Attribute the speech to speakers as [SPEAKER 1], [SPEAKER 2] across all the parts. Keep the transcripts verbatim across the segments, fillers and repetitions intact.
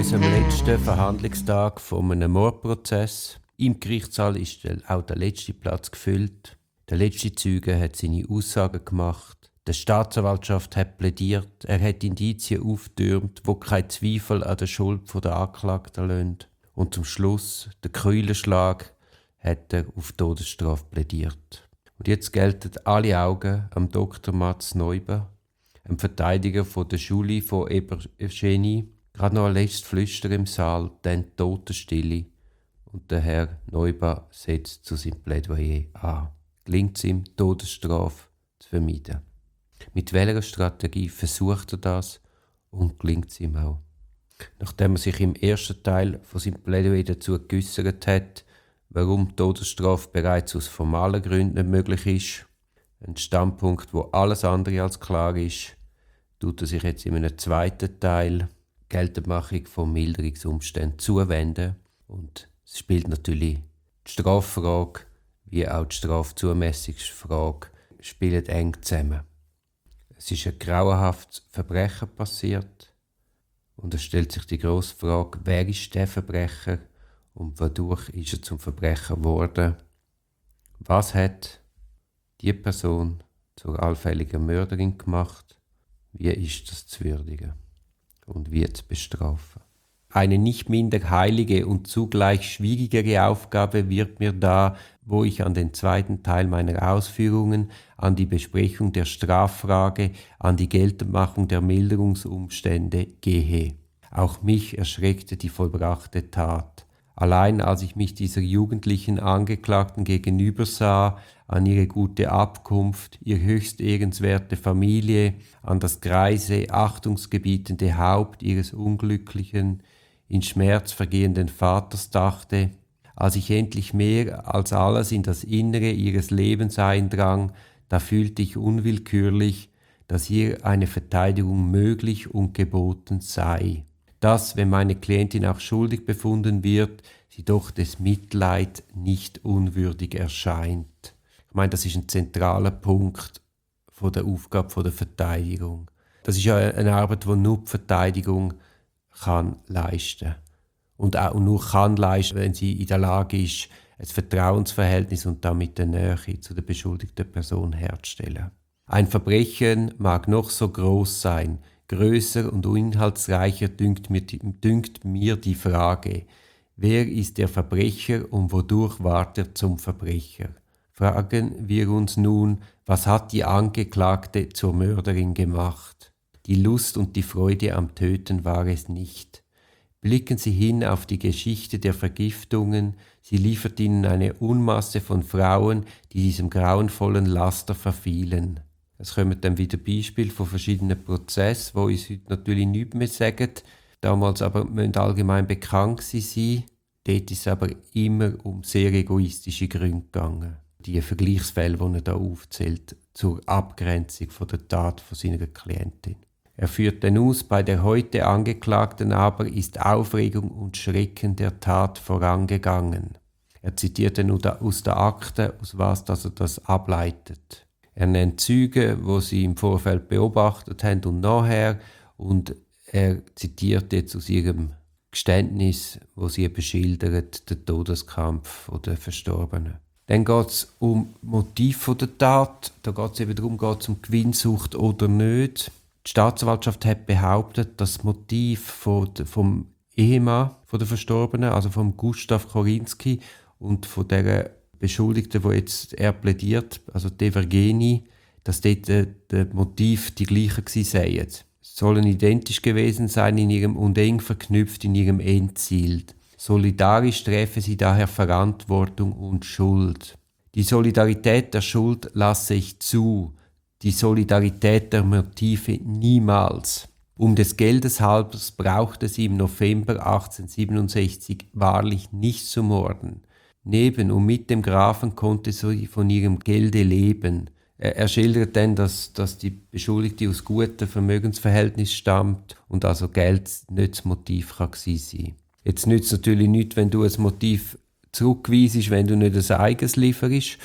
[SPEAKER 1] unserem letzten Verhandlungstag von einem Mordprozess. Im Gerichtssaal ist auch der letzte Platz gefüllt. Der letzte Zeuge hat seine Aussagen gemacht. Die Staatsanwaltschaft hat plädiert. Er hat Indizien aufgetürmt, die keinen Zweifel an der Schuld der Anklagten lassen. Und zum Schluss, der Keulenschlag, hat er auf Todesstrafe plädiert. Und jetzt gelten alle Augen am Doktor Mats Neuber, einem Verteidiger von der Schule von Eberscheni. Gerade noch ein letztes Flüstern im Saal, dann Totenstille. Und der Herr Neuber setzt zu seinem Plädoyer an. Gelingt es ihm, Todesstrafe zu vermeiden? Mit welcher Strategie versucht er das und gelingt es ihm auch? Nachdem er sich im ersten Teil von seinem Plädoyer dazu geäussert hat, warum die Todesstrafe bereits aus formalen Gründen nicht möglich ist, ein Standpunkt, wo alles andere als klar ist, tut er sich jetzt in einem zweiten Teil Geltendmachung von Milderungsumständen zuwenden. Und es spielt natürlich die Straffrage wie auch die Strafzumessungsfrage spielen eng zusammen. Es ist ein grauenhaftes Verbrechen passiert und es stellt sich die grosse Frage, wer ist der Verbrecher und wodurch ist er zum Verbrecher geworden? Was hat die Person zur allfälligen Mörderin gemacht? Wie ist das zu würdigen und wie zu bestrafen? Eine nicht minder heilige und zugleich schwierigere Aufgabe wird mir da, wo ich an den zweiten Teil meiner Ausführungen, an die Besprechung der Straffrage, an die Geltendmachung der Milderungsumstände gehe. Auch mich erschreckte die vollbrachte Tat. Allein als ich mich dieser jugendlichen Angeklagten gegenübersah, an ihre gute Abkunft, ihr höchst ehrenswerte Familie, an das greise, achtungsgebietende Haupt ihres unglücklichen, in Schmerz vergehenden Vaters dachte, als ich endlich mehr als alles in das Innere ihres Lebens eindrang, da fühlte ich unwillkürlich, dass hier eine Verteidigung möglich und geboten sei. Dass, wenn meine Klientin auch schuldig befunden wird, sie doch des Mitleid nicht unwürdig erscheint. Ich meine, das ist ein zentraler Punkt von der Aufgabe von der Verteidigung. Das ist ja eine Arbeit, die nur die Verteidigung kann leisten. Und auch nur kann leisten, wenn sie in der Lage ist, ein Vertrauensverhältnis und damit eine Nähe zu der beschuldigten Person herzustellen. Ein Verbrechen mag noch so groß sein, größer und inhaltsreicher dünkt mir, dünkt mir die Frage, wer ist der Verbrecher und wodurch ward er zum Verbrecher? Fragen wir uns nun, was hat die Angeklagte zur Mörderin gemacht? Die Lust und die Freude am Töten war es nicht. Blicken Sie hin auf die Geschichte der Vergiftungen, sie liefert Ihnen eine Unmasse von Frauen, die diesem grauenvollen Laster verfielen. Es kommen dann wieder Beispiele von verschiedenen Prozessen, die uns heute natürlich nichts mehr sagen, damals aber müssen allgemein bekannt sein. Dort ist es aber immer um sehr egoistische Gründe gegangen. Die Vergleichsfälle, die er da aufzählt, zur Abgrenzung von der Tat von seiner Klientin. Er führt dann aus, bei der heute Angeklagten aber ist Aufregung und Schrecken der Tat vorangegangen. Er zitiert dann aus der Akte, aus was dass er das ableitet. Er nennt Züge, wo sie im Vorfeld beobachtet haben und nachher, und er zitiert jetzt aus ihrem Geständnis, wo sie beschildert, den Todeskampf der Verstorbenen. Dann geht es um Motiv der Tat. Da geht es eben darum, geht es um Gewinnsucht oder nicht. Die Staatsanwaltschaft hat behauptet, dass das Motiv von, vom Ehemann von der Verstorbenen, also vom Gustav Korinski und von der Beschuldigten, wo jetzt er plädiert, also Devergeni, dass dort äh, die Motive die gleichen gewesen seien. Sie sollen identisch gewesen sein in ihrem und eng verknüpft in ihrem Endziel. Solidarisch treffen sie daher Verantwortung und Schuld. Die Solidarität der Schuld lasse ich zu, die Solidarität der Motive niemals. Um des Geldes halbers brauchte sie im November achtzehnhundertsiebenundsechzig wahrlich nicht zu morden. Neben und mit dem Grafen konnte sie von ihrem Gelde leben. Er, er schildert dann, dass, dass die Beschuldigte aus gutem Vermögensverhältnis stammt und also Geld nicht das Motiv kann gewesen sein. Jetzt nützt es natürlich nichts, wenn du ein Motiv zurückweisest, wenn du nicht ein eigenes lieferst.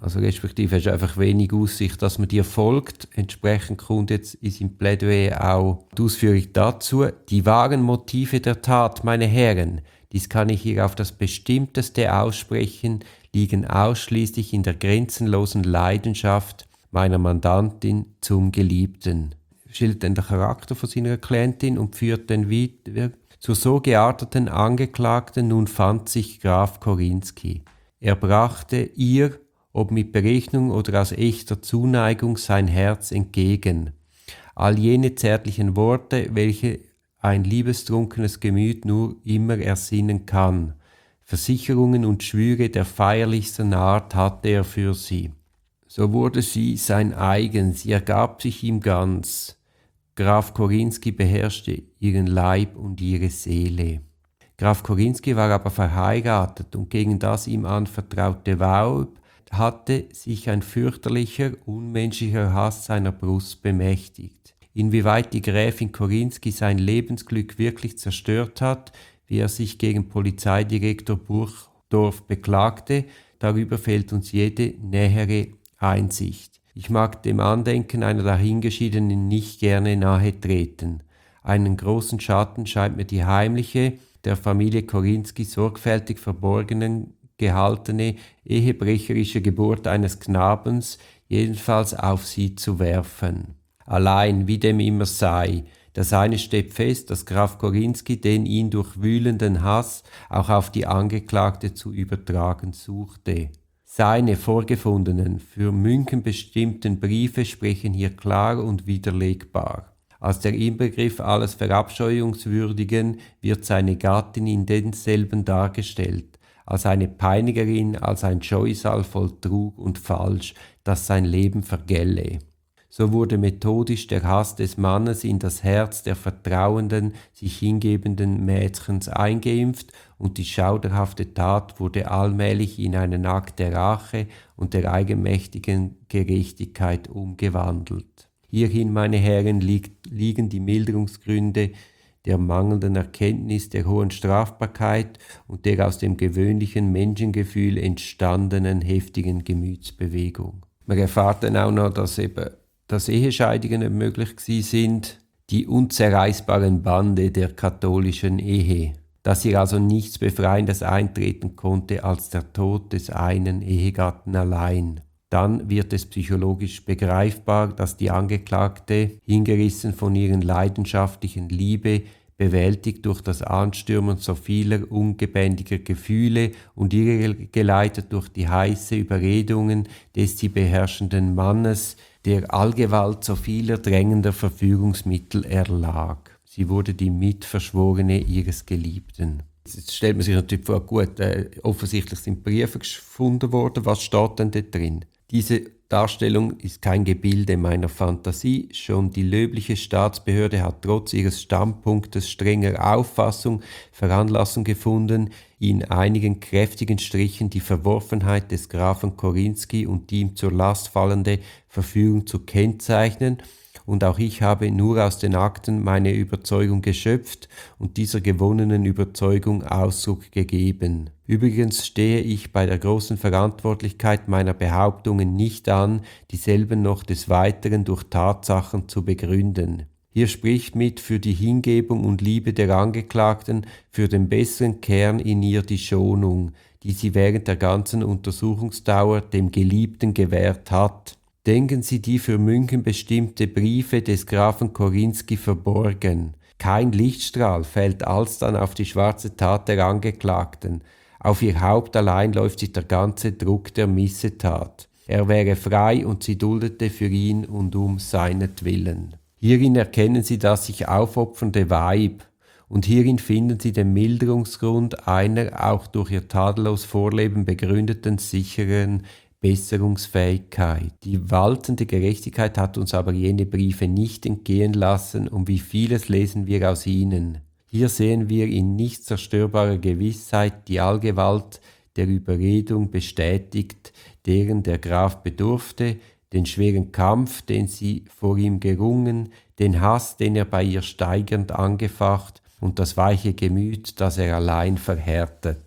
[SPEAKER 1] Also respektive hast du einfach wenig Aussicht, dass man dir folgt. Entsprechend kommt jetzt in seinem Plädoyer auch die Ausführung dazu. Die wahren Motive der Tat, meine Herren, dies kann ich hier auf das Bestimmteste aussprechen, liegen ausschließlich in der grenzenlosen Leidenschaft meiner Mandantin zum Geliebten. Schildert den Charakter von seiner Klientin und führt den wieder zur so gearteten Angeklagten. Nun fand sich Graf Korinski. Er brachte ihr, ob mit Berechnung oder aus echter Zuneigung, sein Herz entgegen. All jene zärtlichen Worte, welche ein liebestrunkenes Gemüt nur immer ersinnen kann. Versicherungen und Schwüre der feierlichsten Art hatte er für sie. So wurde sie sein eigen, sie ergab sich ihm ganz. Graf Korinski beherrschte ihren Leib und ihre Seele. Graf Korinski war aber verheiratet und gegen das ihm anvertraute Weib hatte sich ein fürchterlicher, unmenschlicher Hass seiner Brust bemächtigt. Inwieweit die Gräfin Korinski sein Lebensglück wirklich zerstört hat, wie er sich gegen Polizeidirektor Burchdorf beklagte, darüber fehlt uns jede nähere Einsicht. Ich mag dem Andenken einer Dahingeschiedenen nicht gerne nahe treten. Einen großen Schatten scheint mir die heimliche, der Familie Korinski sorgfältig verborgenen gehaltene, ehebrecherische Geburt eines Knabens jedenfalls auf sie zu werfen. Allein, wie dem immer sei, das eine steht fest, dass Graf Korinski den ihn durchwühlenden Hass auch auf die Angeklagte zu übertragen suchte. Seine vorgefundenen, für München bestimmten Briefe sprechen hier klar und widerlegbar. Als der Inbegriff alles Verabscheuungswürdigen wird seine Gattin in denselben dargestellt, als eine Peinigerin, als ein Scheusal voll Trug und Falsch, das sein Leben vergälle. So wurde methodisch der Hass des Mannes in das Herz der vertrauenden, sich hingebenden Mädchens eingeimpft und die schauderhafte Tat wurde allmählich in einen Akt der Rache und der eigenmächtigen Gerechtigkeit umgewandelt. Hierhin, meine Herren, liegt, liegen die Milderungsgründe der mangelnden Erkenntnis der hohen Strafbarkeit und der aus dem gewöhnlichen Menschengefühl entstandenen heftigen Gemütsbewegung. Man erfahrt dann auch noch, dass eben dass Ehescheidungen nicht möglich gewesen sind, die unzerreißbaren Bande der katholischen Ehe, dass hier also nichts Befreiendes eintreten konnte als der Tod des einen Ehegatten allein. Dann wird es psychologisch begreifbar, dass die Angeklagte, hingerissen von ihren leidenschaftlichen Liebe, bewältigt durch das Anstürmen so vieler ungebändiger Gefühle und irregeleitet durch die heiße Überredungen des sie beherrschenden Mannes, der Allgewalt so vieler drängender Verfügungsmittel erlag. Sie wurde die Mitverschworene ihres Geliebten. Jetzt stellt man sich natürlich vor, gut, äh, offensichtlich sind Briefe gefunden worden. Was steht denn da drin? Diese Darstellung ist kein Gebilde meiner Fantasie. Schon die löbliche Staatsbehörde hat trotz ihres Standpunktes strenger Auffassung Veranlassung gefunden, in einigen kräftigen Strichen die Verworfenheit des Grafen Korinski und die ihm zur Last fallende Verfügung zu kennzeichnen. Und auch ich habe nur aus den Akten meine Überzeugung geschöpft und dieser gewonnenen Überzeugung Ausdruck gegeben. Übrigens stehe ich bei der großen Verantwortlichkeit meiner Behauptungen nicht an, dieselben noch des Weiteren durch Tatsachen zu begründen. Hier spricht mit für die Hingebung und Liebe der Angeklagten, für den besseren Kern in ihr die Schonung, die sie während der ganzen Untersuchungsdauer dem Geliebten gewährt hat. Denken Sie die für München bestimmte Briefe des Grafen Korinski verborgen. Kein Lichtstrahl fällt alsdann auf die schwarze Tat der Angeklagten. Auf ihr Haupt allein läuft sich der ganze Druck der Missetat. Er wäre frei und sie duldete für ihn und um seinetwillen. Hierin erkennen Sie das sich aufopfernde Weib und hierin finden Sie den Milderungsgrund einer auch durch ihr tadellos Vorleben begründeten sicheren Besserungsfähigkeit. Die waltende Gerechtigkeit hat uns aber jene Briefe nicht entgehen lassen und wie vieles lesen wir aus ihnen. Hier sehen wir in nicht zerstörbarer Gewissheit die Allgewalt der Überredung bestätigt, deren der Graf bedurfte, den schweren Kampf, den sie vor ihm gerungen, den Hass, den er bei ihr steigernd angefacht und das weiche Gemüt, das er allein verhärtet.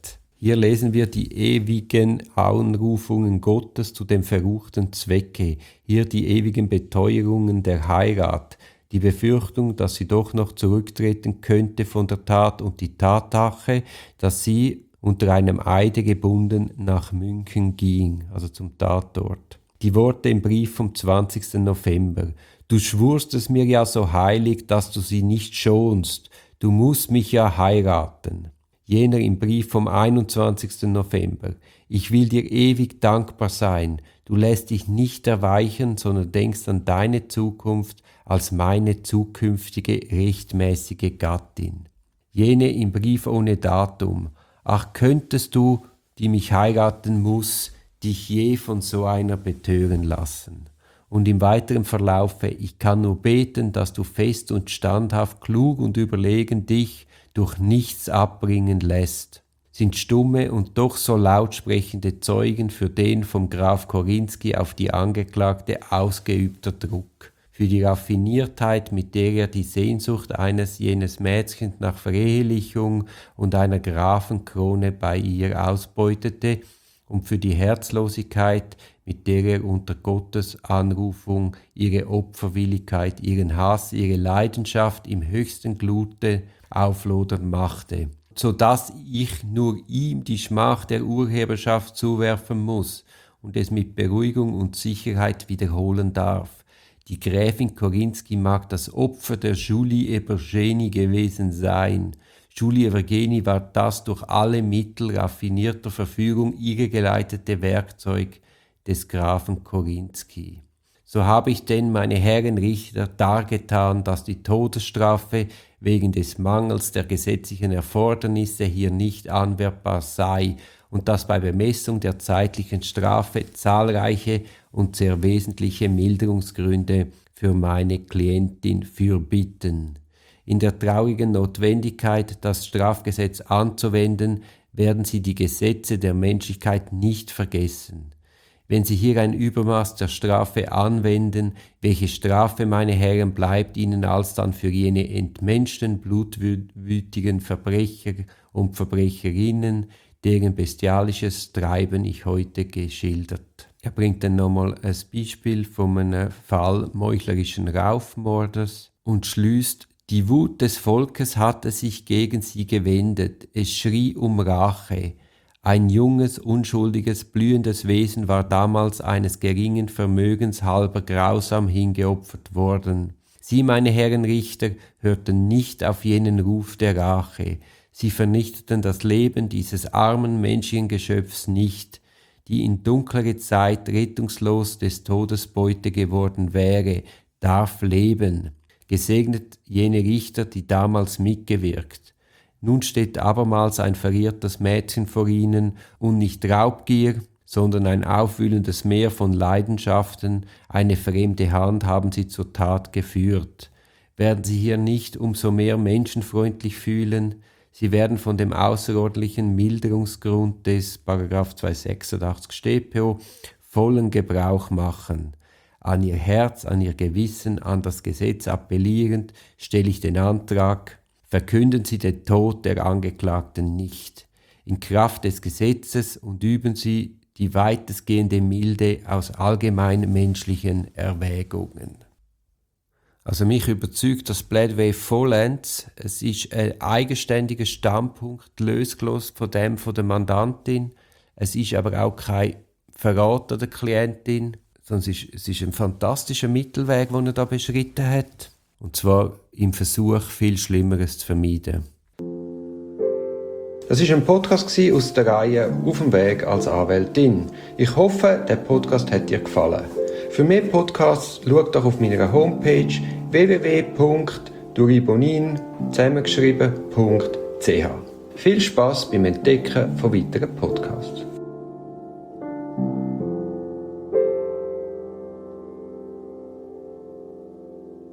[SPEAKER 1] Hier lesen wir die ewigen Anrufungen Gottes zu dem verruchten Zwecke, hier die ewigen Beteuerungen der Heirat, die Befürchtung, dass sie doch noch zurücktreten könnte von der Tat und die Tatsache, dass sie unter einem Eide gebunden nach München ging, also zum Tatort. Die Worte im Brief vom zwanzigsten November. Du schwurst es mir ja so heilig, dass du sie nicht schonst. Du musst mich ja heiraten. Jener im Brief vom einundzwanzigsten November. Ich will dir ewig dankbar sein. Du lässt dich nicht erweichen, sondern denkst an deine Zukunft als meine zukünftige rechtmäßige Gattin. Jene im Brief ohne Datum. Ach, könntest du, die mich heiraten muss, dich je von so einer betören lassen. Und im weiteren Verlaufe, ich kann nur beten, dass du fest und standhaft, klug und überlegen dich durch nichts abbringen lässt, sind stumme und doch so laut sprechende Zeugen für den vom Graf Korinski auf die Angeklagte ausgeübter Druck, für die Raffiniertheit, mit der er die Sehnsucht eines jenes Mädchens nach Verehelichung und einer Grafenkrone bei ihr ausbeutete, und für die Herzlosigkeit, mit der er unter Gottes Anrufung ihre Opferwilligkeit, ihren Hass, ihre Leidenschaft im höchsten Glute auflodern machte, so dass ich nur ihm die Schmach der Urheberschaft zuwerfen muss und es mit Beruhigung und Sicherheit wiederholen darf. Die Gräfin Korinski mag das Opfer der Julie Ebergeni gewesen sein. Julie Ebergeni war das durch alle Mittel raffinierter Verführung irregeleitete Werkzeug des Grafen Korinski. So habe ich denn, meine Herren Richter, dargetan, dass die Todesstrafe wegen des Mangels der gesetzlichen Erfordernisse hier nicht anwendbar sei und dass bei Bemessung der zeitlichen Strafe zahlreiche und sehr wesentliche Milderungsgründe für meine Klientin fürbitten. In der traurigen Notwendigkeit, das Strafgesetz anzuwenden, werden Sie die Gesetze der Menschlichkeit nicht vergessen. Wenn Sie hier ein Übermaß der Strafe anwenden, welche Strafe, meine Herren, bleibt Ihnen alsdann für jene entmenschten, blutwütigen Verbrecher und Verbrecherinnen, deren bestialisches Treiben ich heute geschildert. Er bringt dann nochmal ein Beispiel von einem Fall meuchlerischen Raufmordes und schließt: Die Wut des Volkes hatte sich gegen sie gewendet, es schrie um Rache. Ein junges, unschuldiges, blühendes Wesen war damals eines geringen Vermögens halber grausam hingeopfert worden. Sie, meine Herren Richter, hörten nicht auf jenen Ruf der Rache. Sie vernichteten das Leben dieses armen menschlichen Geschöpfs nicht, die in dunklere Zeit rettungslos des Todes Beute geworden wäre, darf leben. Gesegnet jene Richter, die damals mitgewirkt. Nun steht abermals ein verirrtes Mädchen vor ihnen und nicht Raubgier, sondern ein aufwühlendes Meer von Leidenschaften, eine fremde Hand haben sie zur Tat geführt. Werden sie hier nicht umso mehr menschenfreundlich fühlen? Sie werden von dem außerordentlichen Milderungsgrund des Paragraph zweihundertsechsundachtzig StPO vollen Gebrauch machen. An ihr Herz, an ihr Gewissen, an das Gesetz appellierend, stelle ich den Antrag: Verkünden Sie den Tod der Angeklagten nicht, in Kraft des Gesetzes, und üben Sie die weitestgehende Milde aus allgemein menschlichen Erwägungen. Also mich überzeugt das Plädoyer vollends. Es ist ein eigenständiger Standpunkt, losgelöst von dem von der Mandantin. Es ist aber auch kein Verrat an der Klientin, sondern es ist, es ist ein fantastischer Mittelweg, den er da beschritten hat. Und zwar im Versuch, viel Schlimmeres zu vermeiden.
[SPEAKER 2] Das war ein Podcast aus der Reihe «Auf dem Weg als Anwältin». Ich hoffe, der Podcast hat dir gefallen. Für mehr Podcasts schau doch auf meiner Homepage w w w punkt duribonin zusammengeschrieben punkt c h. Viel Spass beim Entdecken von weiteren Podcasts.